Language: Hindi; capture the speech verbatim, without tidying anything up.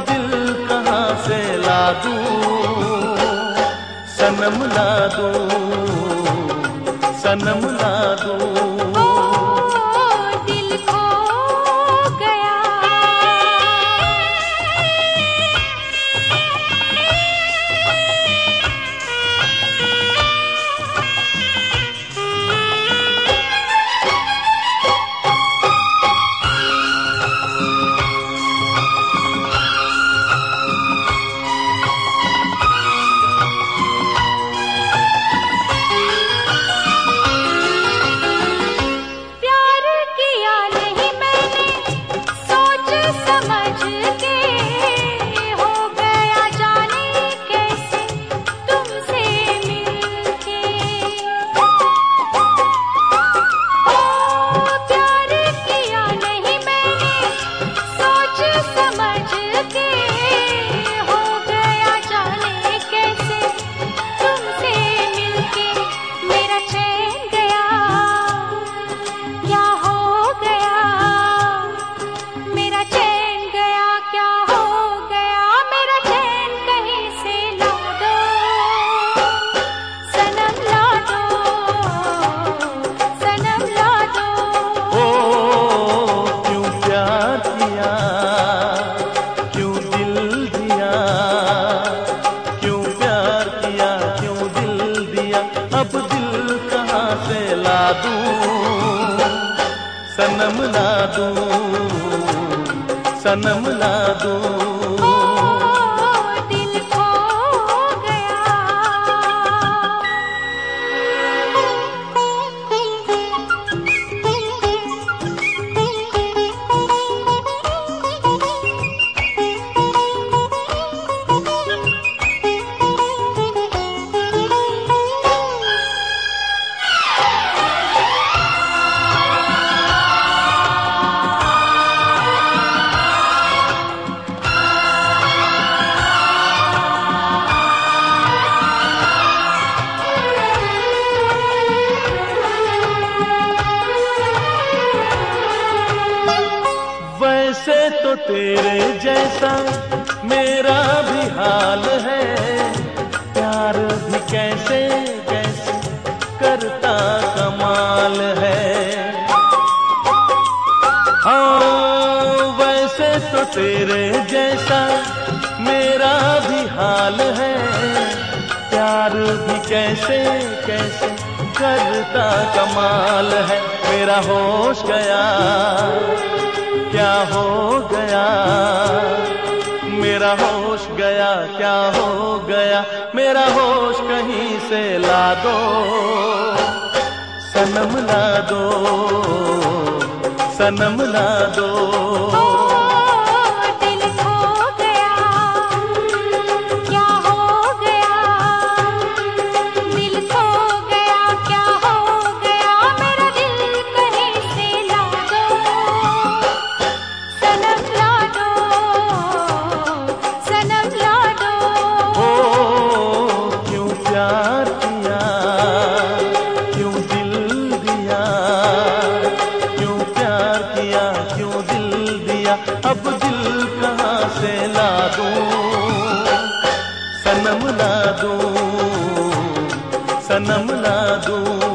दिल कहाँ से ला दूं, सनम ला दूं, सनम ला दूं। सनम ला दूं, सनम ला दूं। वैसे तो तेरे जैसा मेरा भी हाल है, प्यार भी कैसे कैसे करता कमाल है। हाँ वैसे तो तेरे जैसा मेरा भी हाल है, प्यार भी कैसे कैसे करता कमाल है। मेरा होश गया क्या हो गया, मेरा होश गया क्या हो गया, मेरा होश कहीं से ला दो, सनम ला दो, सनम ला दो। अब दिल कहाँ से ला दूं, सनम ला दूं, सनम ला दूं।